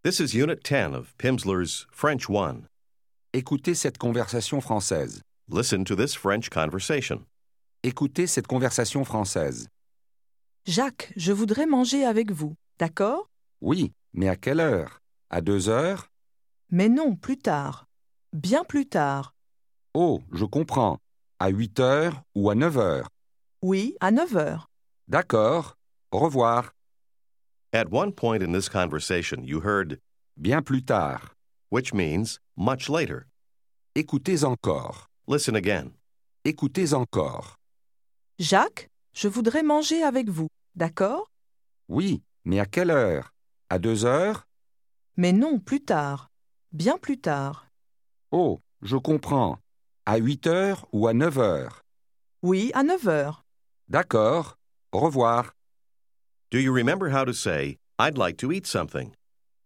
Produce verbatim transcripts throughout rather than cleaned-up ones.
This is Unit ten of Pimsleur's French one. Écoutez cette conversation française. Listen to this French conversation. Écoutez cette conversation française. Jacques, je voudrais manger avec vous, d'accord? Oui, mais à quelle heure? À deux heures? Mais non, plus tard. Bien plus tard. Oh, je comprends. À huit heures ou à neuf heures? Oui, à neuf heures. D'accord. Au revoir. At one point in this conversation, you heard Bien plus tard. which means much later. Écoutez encore. Listen again. Écoutez encore. Jacques, je voudrais manger avec vous, d'accord? Oui, mais à quelle heure? À deux heures? Mais non, plus tard. Bien plus tard. Oh, je comprends. À huit heures ou à neuf heures? Oui, à neuf heures. D'accord. Au revoir. Do you remember how to say, I'd like to eat something?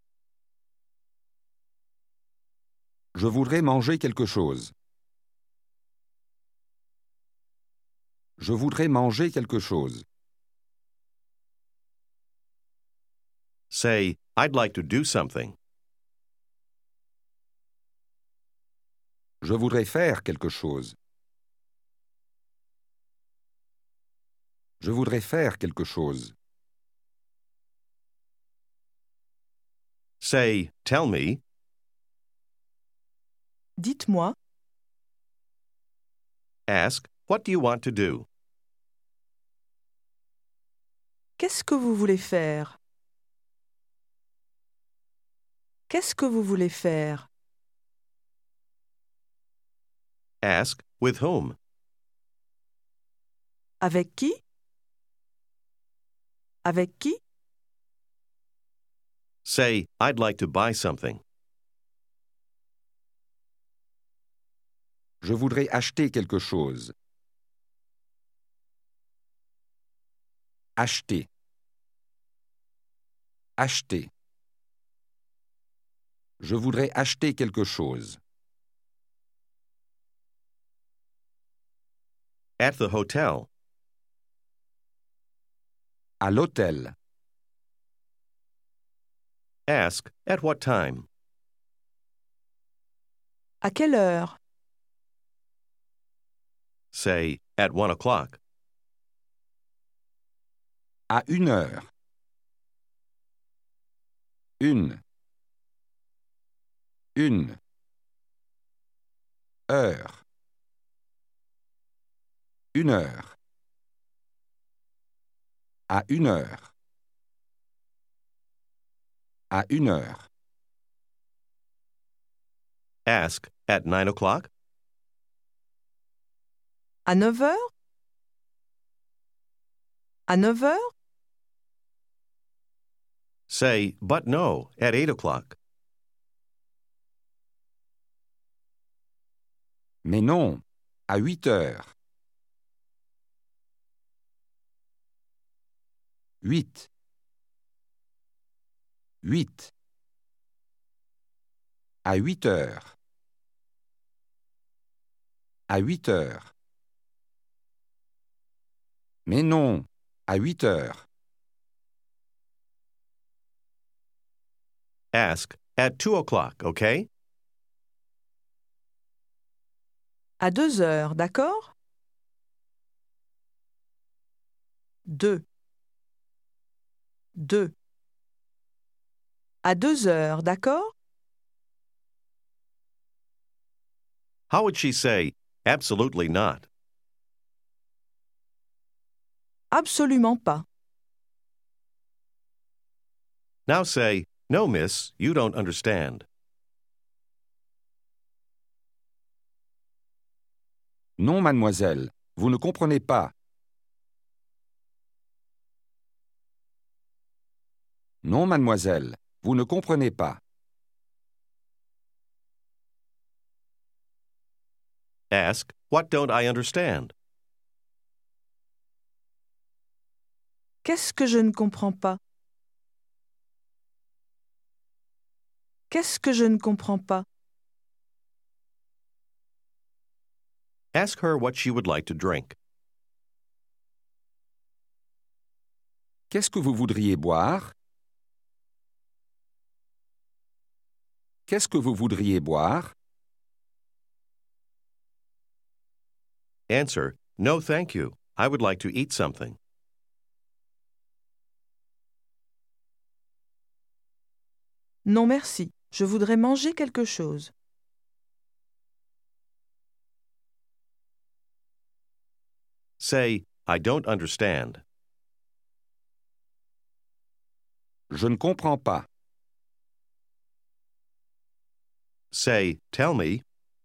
Je voudrais manger quelque chose. Je voudrais manger quelque chose. Say, I'd like to do something. Je voudrais faire quelque chose. Je voudrais faire quelque chose. Say, tell me. Dites-moi, Ask, what do you want to do? qu'est-ce que vous voulez faire? Qu'est-ce que vous voulez faire? Ask, with whom? Avec qui? Avec qui? Say, I'd like to buy something. Je voudrais acheter quelque chose. Acheter. Acheter. Je voudrais acheter quelque chose. At the hotel. À l'hôtel. Ask, at what time? À quelle heure? Say, at one o'clock. À une heure. Une. Une. Heure. Une heure. À une heure. À une heure. Ask, at nine o'clock. À neuf heures? À neuf heures? Say, but no, at eight o'clock. Mais non, à huit heures. Huit. Huit. À huit heures. À huit heures. Mais non, à huit heures. Ask, at two o'clock, okay? À deux heures, d'accord? Deux. Deux. À deux heures, d'accord? How would she say, absolutely not? Absolument pas. Now say, no, miss, you don't understand. Non, mademoiselle, vous ne comprenez pas. Non, mademoiselle, vous ne comprenez pas. Ask, what don't I understand? Qu'est-ce que je ne comprends pas? Qu'est-ce que je ne comprends pas? Ask her what she would like to drink. Qu'est-ce que vous voudriez boire? Qu'est-ce que vous voudriez boire? Answer, no thank you. I would like to eat something. Non merci, je voudrais manger quelque chose. Say, I don't understand. Je ne comprends pas. Say, tell me.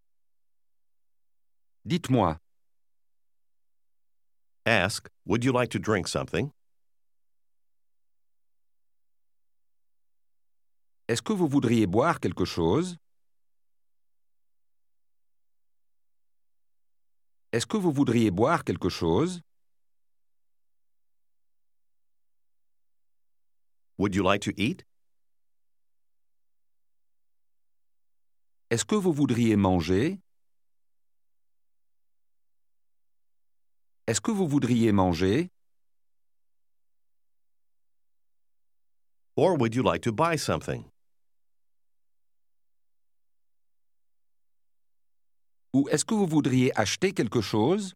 Dites-moi, Ask, would you like to drink something? est-ce que vous voudriez boire quelque chose? Est-ce que vous voudriez boire quelque chose? Would you like to eat? Est-ce que vous voudriez manger? Est-ce que vous voudriez manger? Or would you like to buy something? Ou est-ce que vous voudriez acheter quelque chose?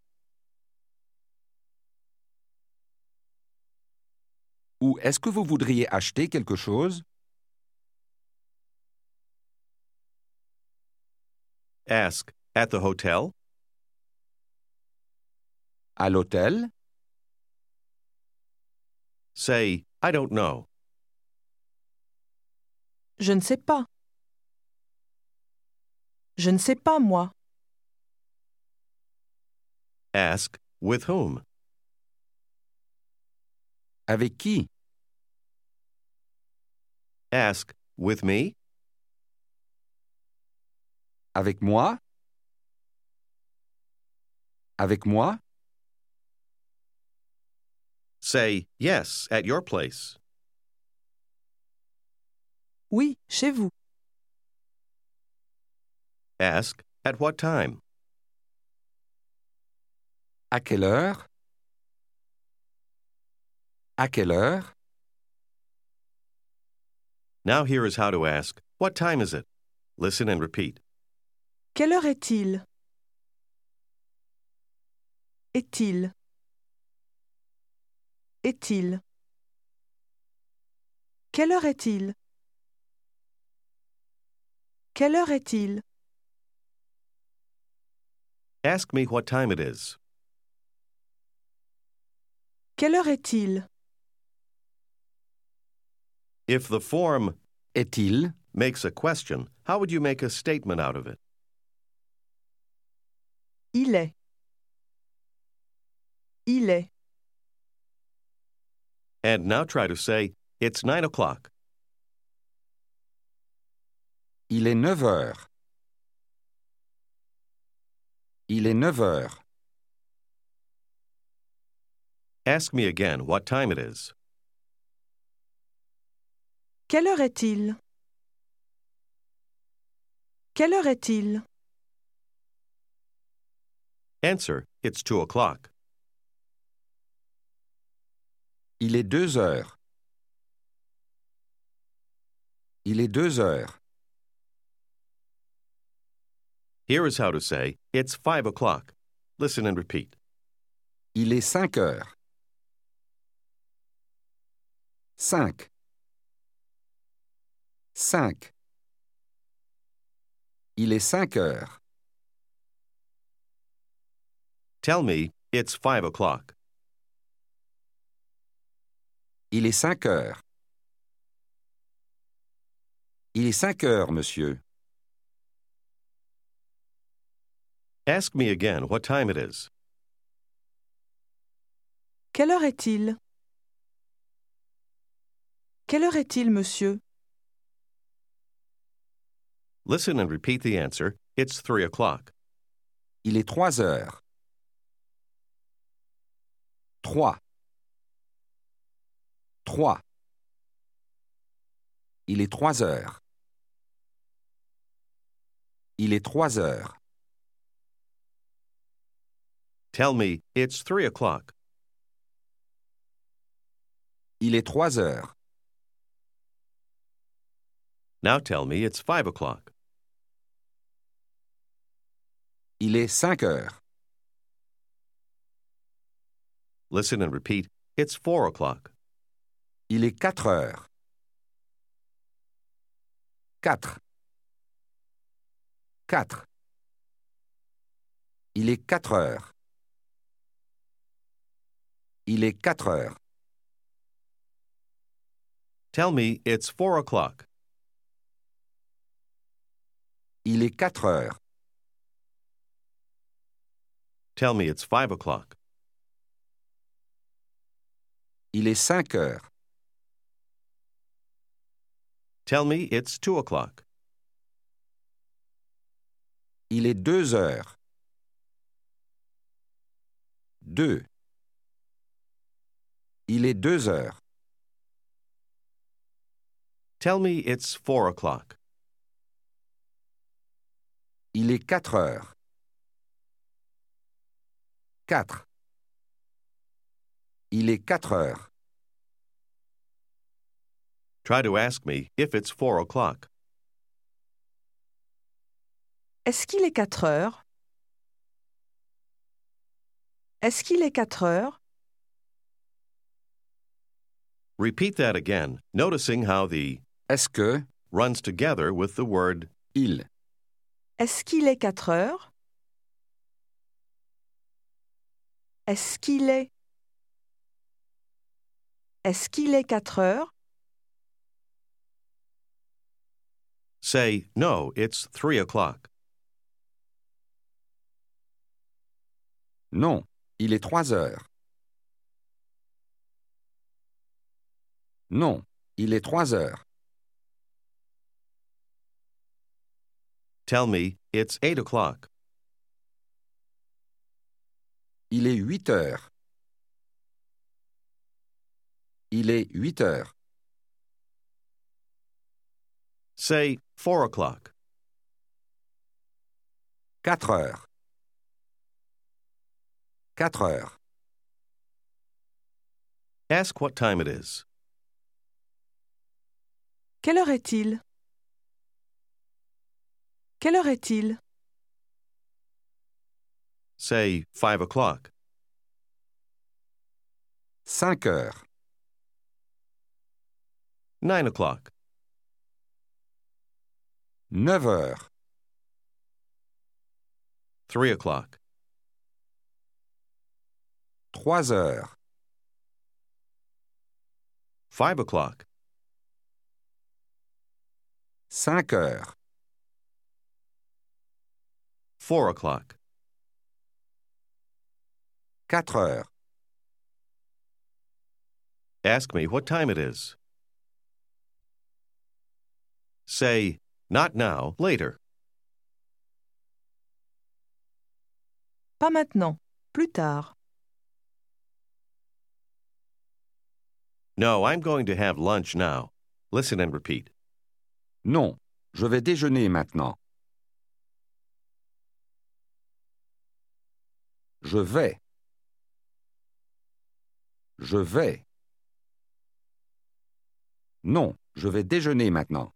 Ou est-ce que vous voudriez acheter quelque chose? Ask, at the hotel? À l'hôtel? Say, I don't know. Je ne sais pas. Je ne sais pas, moi. Ask, with whom? Avec qui? Ask, with me? Avec moi? Avec moi? Say, yes, at your place. Oui, chez vous. Ask, at what time? À quelle heure? À quelle heure? Now here is how to ask, what time is it? Listen and repeat. Quelle heure est-il? Est-il? Est-il? Quelle heure est-il? Quelle heure est-il? Ask me what time it is. Quelle heure est-il? If the form Est-il? makes a question, how would you make a statement out of it? Il est. Il est. And now try to say, it's nine o'clock. Il est neuf heures. Il est neuf heures. Ask me again what time it is. Quelle heure est-il? Quelle heure est-il? Answer, it's two o'clock. Il est deux heures. Il est deux heures. Here is how to say, it's five o'clock. Listen and repeat. Il est cinq heures. Cinq. Cinq. Il est cinq heures. Tell me, it's five o'clock. Il est cinq heures. Il est cinq heures, monsieur. Ask me again what time it is. Quelle heure est-il? Quelle heure est-il, monsieur? Listen and repeat the answer. It's three o'clock. Il est trois heures. Trois. Trois. Il est trois heures. Il est trois heures. Tell me, it's three o'clock. Il est trois heures. Now tell me it's five o'clock. Il est cinq heures. Listen and repeat. It's four o'clock. Il est quatre heures. Quatre. Quatre. Il est quatre heures. Il est quatre heures. Tell me it's four o'clock. Il est quatre heures. Tell me it's five o'clock. Il est cinq heures. Tell me it's two o'clock. Il est deux heures. Deux. Il est deux heures. Tell me it's four o'clock. Il est quatre heures. Quatre. Il est quatre heures. Try to ask me if it's four o'clock. Est-ce qu'il est quatre heures? Est-ce qu'il est quatre heures? Repeat that again, noticing how the Est-ce que runs together with the word il Est-ce qu'il est quatre heures? Est-ce qu'il est Est-ce qu'il est quatre heures? say, no, it's three o'clock. Non, il est trois heures. Non, il est trois heures. Tell me it's eight o'clock. Il est huit heures. Il est huit heures. Say, four o'clock. Quatre heures. Quatre heures. Ask what time it is. Quelle heure est-il? Quelle heure est-il? Say, five o'clock. Cinq heures. Nine o'clock. Neuf heures. Three o'clock. Trois heures. Five o'clock. Cinq heures. Four o'clock. Quatre heures. Ask me what time it is. Say, not now, later. Pas maintenant, plus tard. No, I'm going to have lunch now. Listen and repeat. Non, je vais déjeuner maintenant. Je vais. Je vais. Non, je vais déjeuner maintenant.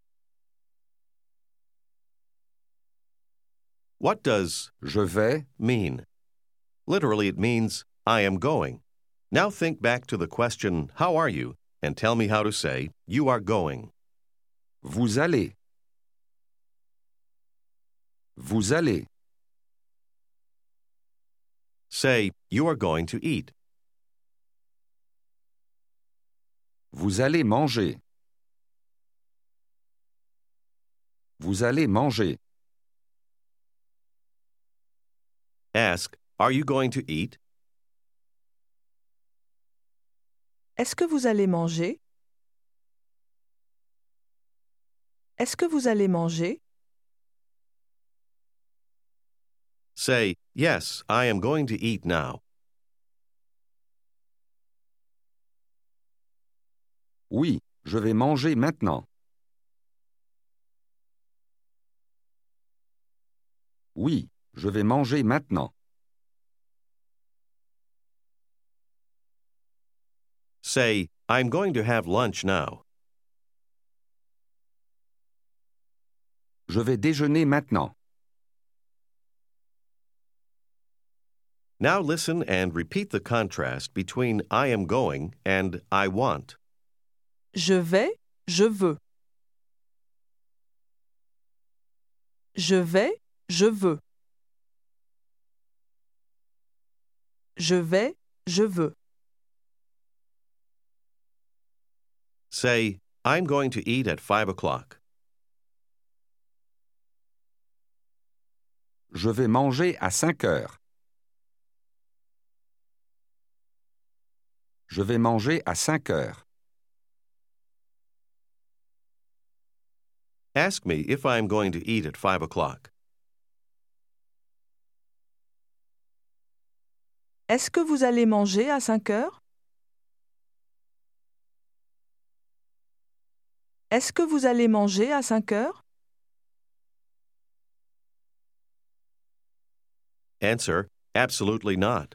What does Je vais mean? Literally, it means, I am going. Now think back to the question, how are you? And tell me how to say, you are going. Vous allez. Vous allez. Say, you are going to eat. Vous allez manger. Vous allez manger. Ask, are you going to eat? Est-ce que vous allez manger? Est-ce que vous allez manger? Say, yes, I am going to eat now. Oui, je vais manger maintenant. Oui, je vais manger maintenant. Say, I'm going to have lunch now. Je vais déjeuner maintenant. Now listen and repeat the contrast between I am going and I want. Je vais, je veux. Je vais, je veux. Je vais, je veux. Say, I'm going to eat at five o'clock. Je vais manger à cinq heures. Je vais manger à cinq heures. Ask me if I'm going to eat at five o'clock. Est-ce que vous allez manger à cinq heures? Est-ce que vous allez manger à cinq heures? Answer, absolutely not.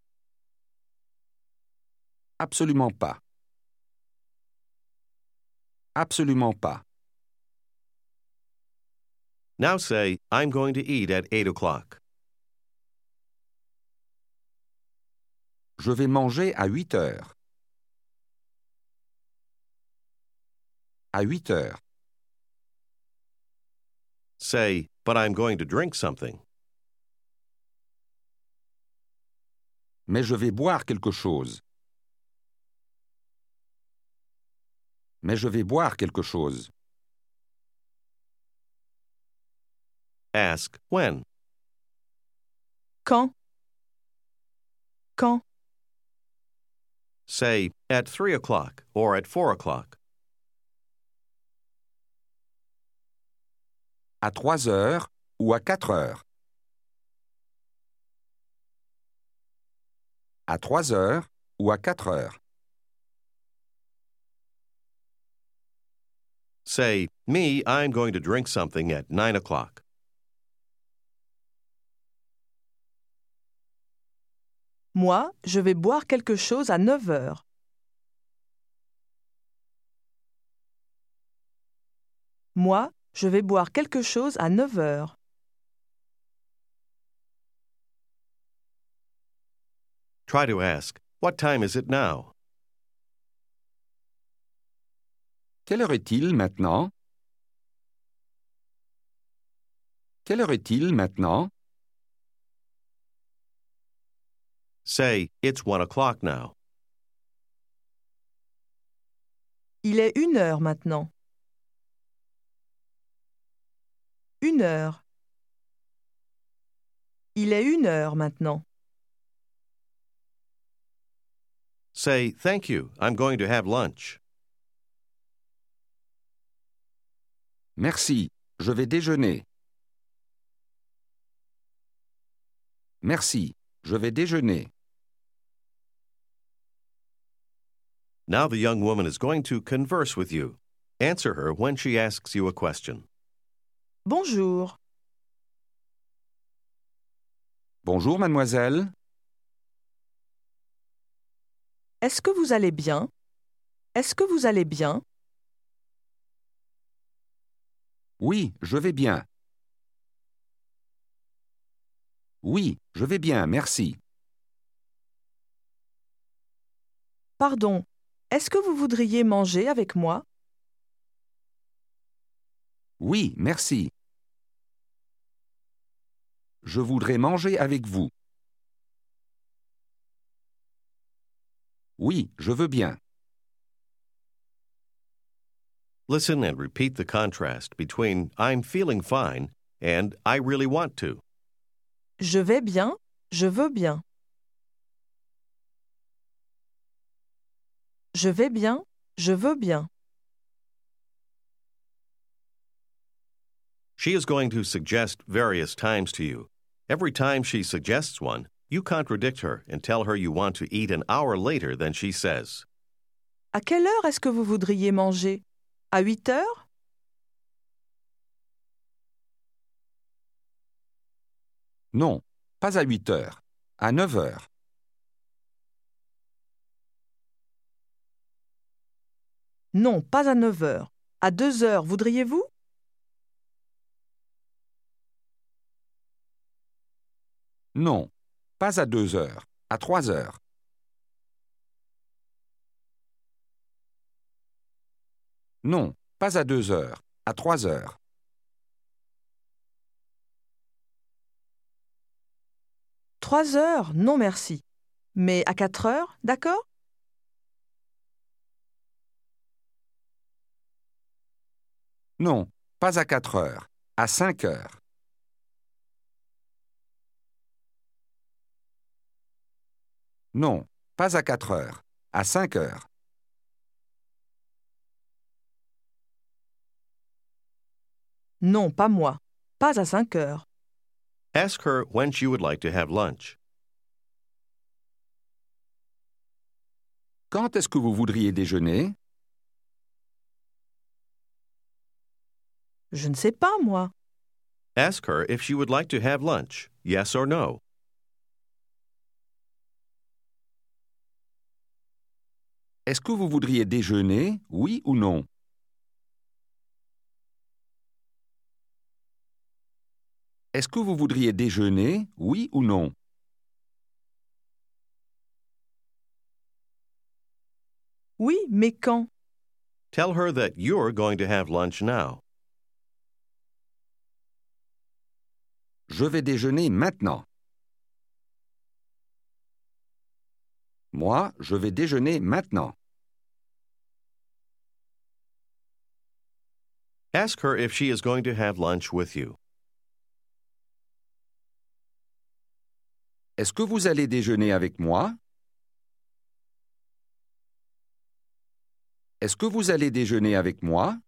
Absolument pas. Absolument pas. Now say, I'm going to eat at eight o'clock. Je vais manger à huit heures. À huit heures. Say, but I'm going to drink something. Mais je vais boire quelque chose. Mais je vais boire quelque chose. Ask, when? Quand? Quand? Say, at three o'clock or at four o'clock. À trois heures ou à quatre heures. À trois heures ou à quatre heures. Say, me, I'm going to drink something at nine o'clock. Moi, je vais boire quelque chose à neuf heures. Moi, je vais boire quelque chose à neuf heures. Try to ask, what time is it now? Quelle heure est-il maintenant? Quelle heure est-il maintenant? Say, it's one o'clock now. Il est une heure maintenant. Une heure. Il est une heure maintenant. Say, thank you, I'm going to have lunch. Merci, je vais déjeuner. Merci, je vais déjeuner. Now the young woman is going to converse with you. Answer her when she asks you a question. Bonjour. Bonjour, mademoiselle. Est-ce que vous allez bien? Est-ce que vous allez bien? Oui, je vais bien. Oui, je vais bien, merci. Pardon, est-ce que vous voudriez manger avec moi? Oui, merci. Je voudrais manger avec vous. Oui, je veux bien. Listen and repeat the contrast between I'm feeling fine and I really want to. Je vais bien, je veux bien. Je vais bien, je veux bien. She is going to suggest various times to you. Every time she suggests one, you contradict her and tell her you want to eat an hour later than she says. À quelle heure est-ce que vous voudriez manger? À huit heures? Non, pas à huit heures. À neuf heures. Non, pas à neuf heures. À deux heures, voudriez-vous? Non, pas à deux heures, à trois heures. Non, pas à deux heures, à trois heures. Trois heures, non merci. Mais à quatre heures, d'accord? Non, pas à quatre heures, à cinq heures. Non, pas à quatre heures, à cinq heures. Non, pas moi. Pas à cinq heures. Ask her when she would like to have lunch. Quand est-ce que vous voudriez déjeuner? Je ne sais pas, moi. Ask her if she would like to have lunch, yes or no. Est-ce que vous voudriez déjeuner, oui ou non? Est-ce que vous voudriez déjeuner, oui ou non? Oui, mais quand? Tell her that you're going to have lunch now. Je vais déjeuner maintenant. Moi, je vais déjeuner maintenant. Ask her if she is going to have lunch with you. Est-ce que vous allez déjeuner avec moi? Est-ce que vous allez déjeuner avec moi?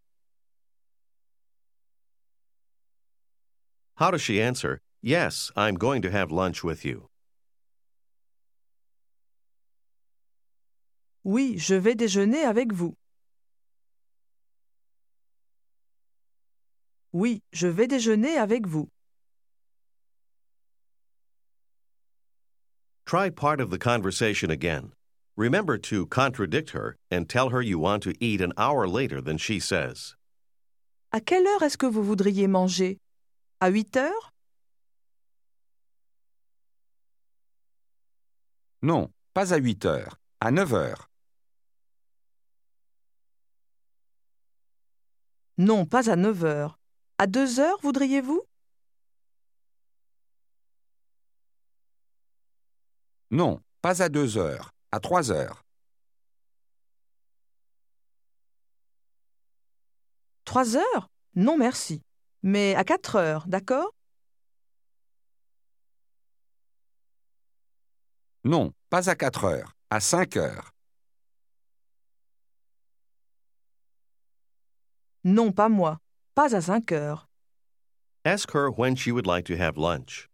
How does she answer? Yes, I'm going to have lunch with you. Oui, je vais déjeuner avec vous. Oui, je vais déjeuner avec vous. Try part of the conversation again. Remember to contradict her and tell her you want to eat an hour later than she says. À quelle heure est-ce que vous voudriez manger? À huit heures? Non, pas à huit heures, à neuf heures. Non, pas à neuf heures. À deux heures, voudriez-vous? Non, pas à deux heures, à trois heures. Trois heures? Non, merci. Mais à quatre heures, d'accord? Non, pas à quatre heures, à cinq heures. Non, pas moi. Pas à cinq heures. Ask her when she would like to have lunch.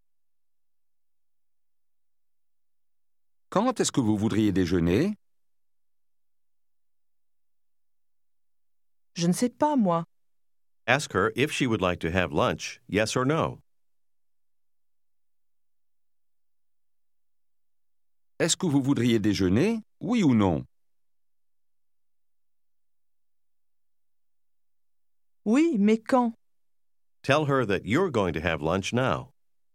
Quand est-ce que vous voudriez déjeuner? Je ne sais pas, moi. Ask her if she would like to have lunch, yes or no. Est-ce que vous voudriez déjeuner, oui ou non? Oui, mais quand? Tell her that you're going to have lunch now.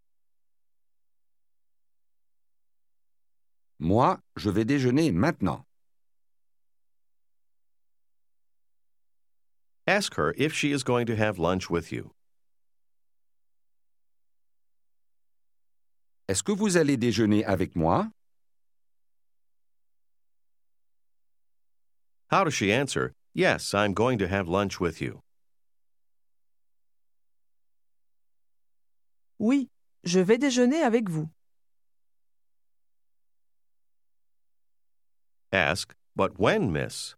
Moi, je vais déjeuner maintenant. Ask her if she is going to have lunch with you. Est-ce que vous allez déjeuner avec moi? How does she answer? Yes, I'm going to have lunch with you. Oui, je vais déjeuner avec vous. Ask, but when, miss?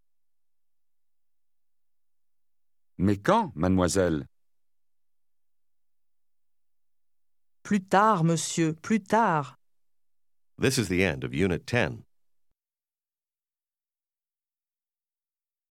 Mais quand, mademoiselle? Plus tard, monsieur, plus tard. This is the end of Unit ten.